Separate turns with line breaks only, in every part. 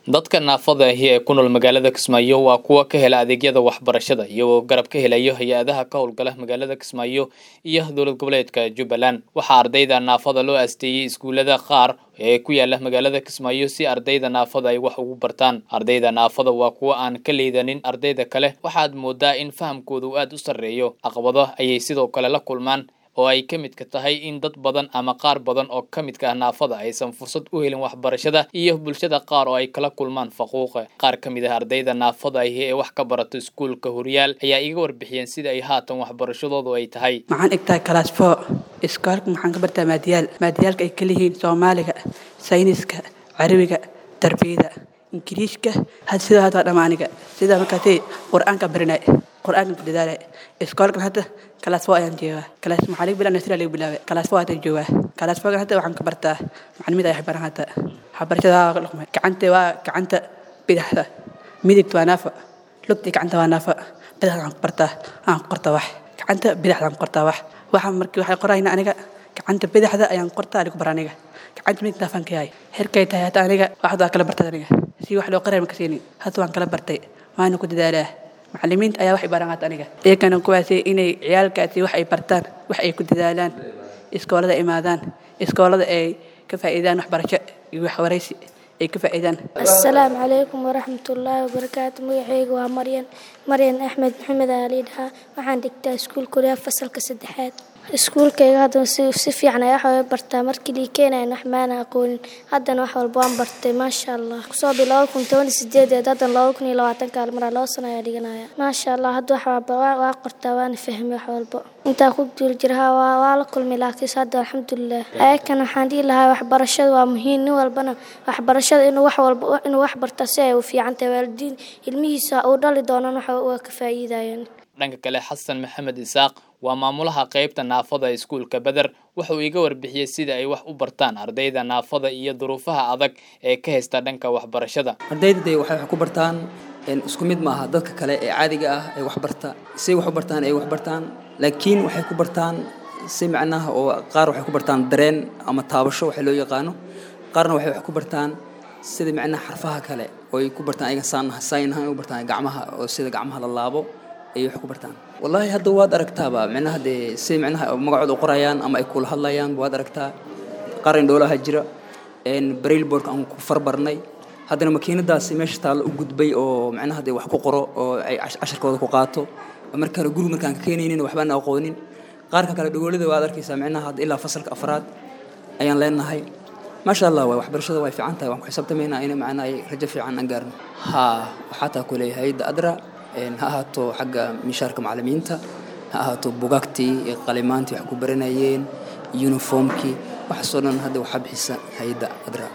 dadka naafada ahi ee ku nool magaalada Kismaayo waa kuwa ka hela adeegyada waxbarashada iyagoo garab ka helayo hay'adaha ka howlgala magaalada Kismaayo iyo dowlad goboleedka Jubbaland. Waxaa ardayda naafada loo asteeyay iskuulada qaar ee ku yaala magaalada Kismaayo si ardayda naafada ay wax ugu bartaan. Ardayda naafada waa kuwa aan ka leedanin ardayda kale, waxaad moodaa in fahamkoodu aad u sareeyo. Caqabado ayay sidoo kale la kulmaan oo ay ka mid ka tahay in dad badan ama qaar badan oo ka mid ka naafada aysan fursad u helin waxbarashada iyo bulshada qaar oo ay kala kulmaan faquuq. Qaar ka mid ah ardayda naafada ee wax ka barata iskuulka Horyaal ayaa iga warbixiyeen sida ay haatan waxbarashadoodu ay tahay.
Maxaan igtaa class 4 iskoolka maxaan ka bartaa maadiyaalka ay kala yihiin Soomaaliga, sayniska, Carabiga, tarbiyada, Ingiriiska, sidoo hada dhamaaniga sida markaatay Quraanka barinay Quraanka dadaalay iskoolka hadda class 4 ayaan joogaa. class maxaa laga bilaabay nasri laga bilaabay class 4 ayaan joogaa. class 4 hadda waxaan ka bartaa macallimiinta ay baran hadda waxbarashada dhaqameed gacanta bidixda midigta waa naafa lugta gacanta waa naafa bidixda aan qortaa wax gacanta bidixda aan qortaa waxaan markii waxay qorayna aniga gacanta bidixda ayaan qortaa aniga baraniga gacanta midigta naafan ka yahay heerkay tahay hadda aniga waxda kala bartaa aniga si wax loo qareem ka siinin hadda waan kala bartay waana ku dadaalaa macallimiinta ayaa wax baran aniga iyagana kuwaasay inay ciyaalkaasi wax ay bartaan wax ay ku dadaalaan iskoolada imaadaan iskoolada ay ka faa'iidaan waxbarasho iyo wax waraysi ay ka faa'iidaan.
Assalaamu calaykum waraxmatullaahi wabarakaatuh. magacaygu waa Maryan Axmed Maxamed Ali dhaha waxaan dhigtaa iskuulka Horyaal fasalka 3aad. iskuulkayga hadda si fiican ay wax bartaa markii la keenay naxmaan aqoon haddana wax walba waan bartay maasha Allah. kusoo bilaw 2018 haddana 2020 kaal mar loo sanayo dhiganaya maasha Allah. hadda waa qortaa waan fahmay wax walba inta ku jira waa la kulmay laakiin hadda alxamdulillah aykan waxaan dhihi lahaa waxbarashada waa muhiim nin walbana waxbarashada inuu wax walba inuu wax barta si ay u fiican tahay waalidiin ilmihiisa oo dhali doonaan wax ka faa'iidayaan.
dhanka kale Xasan Maxamed Isaaq waa maamulaha qaybta naafada iskuulka Badar wuxuu iga warbixiyay sida ay wax u bartaan ardayda naafada iyo duruufaha adag ee ka haysta dhanka waxbarashada.
ardayda waxay wax ku bartaan isku mid ma aha dadka kale ee caadiga ah ay wax barta si wax u bartaan laakiin waxay ku bartaan si macnaha oo qaar waxay ku bartaan dareen ama taabasho waxa loo yaqaano qaarna waxay wax ku bartaan sida macnaha xarfaha kale oo ay ku bartaan ayaga saanaha u bartaan gacmaha oo sida gacmaha la laabo ay wax ku bartaan. wallahi hadda waad aragtaaba macnaha si macnaha magacooda u qorayaan ama ay kula hadlayaan waad aragtaa qaran dowlaha jira braille board aan ku farbarnay haddana makiinadaasi meesha taal u gudbay oo macnaha wax ku qoro oo ay casharkooda ku qaato marka guriga markaan ka keenaynin waxba aan aqoonin qaarka kale dowladda waad arkaysaa macnaha ilaa fasalka 4aad ayaan leenahay maasha Allah waxbarashada way fiican tahay waan ku xisaabtamaynaa in macnaha ay rajo fiican aan gaarno waxa taa ku leeyahay adra ha ahaato xagga mishaarka macallimiinta ha ahaato bugaagtii qalimaantii wax ku baranayeen uniformkii wax soo dhan hadda waxa bixisa hay'adda adra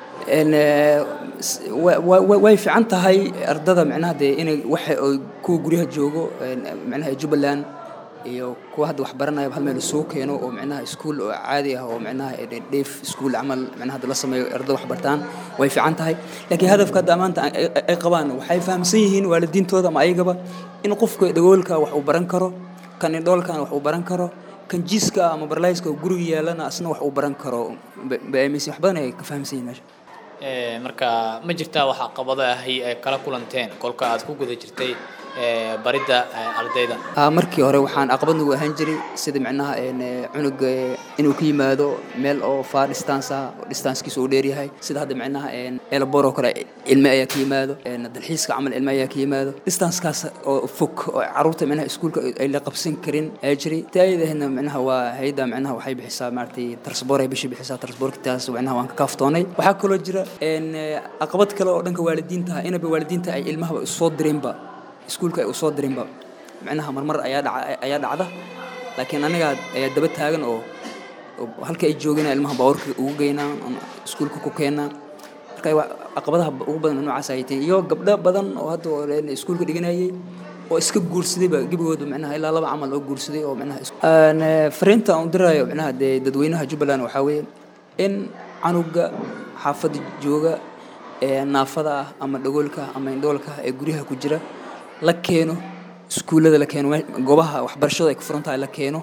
way fiican tahay ardada macnaha inay wax ku guriga joogo macnaha Jubbaland iyo kuwa hadda wax baranaya hal meel soo keeno oo macnaha iskuul oo caadi ah oo macnaha dheef iskuul amal macnaha la sameeyo ardada wax bartaan way fiican tahay laakiin hadafka maanta ay qabaan waxay fahamsan yihiin waalidiintooda ma ayagaba in qofka dagoolka wax uu baran karo kan indhoolkan wax uu baran karo kan jiiska ama barlayska guriga yeelana asna wax uu baran karo baaymis wax badan ay ka fahamsan yihiin meesha.
marka ma jirtaa wax caqabado ah ay kala kulanteen kolka aad ku guda jirtay barida ardayda.
markii hore waxaan caqabad ugu ahaan jiray sida macnaha cunug inuu ka yimaado meel oo far distance-kiisu u dheer yahay sida hadda macnaha elaboro kale ilmo ayaa ka yimaado dalxiiska camal ilmo ayaa ka yimaado distance-kaas oo fog oo caruurta macnaha iskuulka ay la qabsan karin ayaa jiray taayadahna macnaha waa hay'adda macnaha waxay bixisaa maartay transport ay bixisaa transportkaas macnaha waan ka kaaftoonay. waxaa kaloo jira caqabad kale oo dhanka waalidiinta inaba waalidiinta ay ilmaha soo direenba iskuulka ay soo dirinba macnaha marmar ayaa dhacda laakiin aniga ayaa daba taagan oo halka ay joogeen ilmaha baawarka ugu geynaa iskuulka ku keenaa marka caqabadaha ugu badan noocaas ay tahay iyo gabdho badan oo hadda iskuulka dhiganayay oo iska guursaday gabagooda macnaha ilaa 2 camal oo guursaday oo macnaha fariinta aan dirayo macnaha dadweynaha Jubbaland waxa weeye in canuga xaafada jooga naafada ama dhagoolka ama indhoolka ee guriga ku jira la keeno iskuulada la keeno goobaha waxbarashada ay ku furan tahay la keeno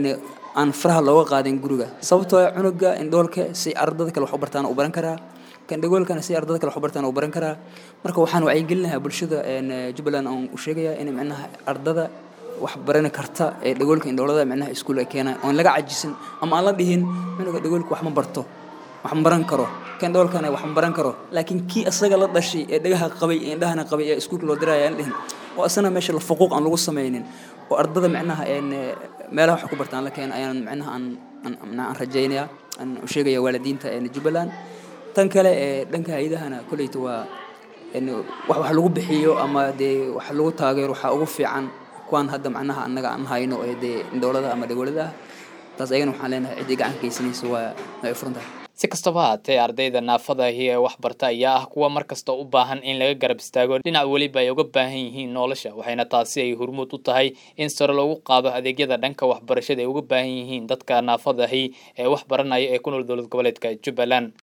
aan faraha looga qaadin guriga sababtoo ah cunuga indhoolka si ardada kale wax u bartaan u baran karaa kan dhagoolkana si ardada kale wax bartaan oo baran karaa marka waxaan wacyigelinayaa bulshada Jubbaland oo u sheegaya in macnaha ardada wax baran karta ee dhagoolka indhoolada macnaha iskuul ay keenaan oo laga cajisin ama aan la dhihin cunuga dhagoolka wax ma barto wax ma baran karo kan dhagoolkana wax ma baran karo laakiin kii asaga la dhashay ee dhagaha qabay ee indhahana qabay ee iskuulka loo diraya aan dhihin oo asana meesha la faquuq aan lagu sameeynin oo ardada macnaha meelaha wax ku bartaan la keen ayaan macnaha aan rajaynaya aan u sheegaya waalidiinta Jubbaland tan kale dhanka hay'adahana kuleyto waa wax lagu bixiyo ama wax lagu taageero waxa ugu fiican kuwan hadda macnaha annaga aan hayno indhoolada ama dhagoolada taas ayagana waxaan leenahay cid gacan ka haysanayso waa ay furantahay
si kastaba haatee ardayda naafada ahi ee wax barta ayaa ah kuwa markasta u baahan in laga garab istaago dhinac waliba ay uga baahan yihiin nolosha waxayna taasi ay hormuud u tahay in sare loogu qaado adeegyada dhanka waxbarashada ay uga baahan yihiin dadka naafada ahi ee wax baranaya ee ku nool dowlad goboleedka Jubbaland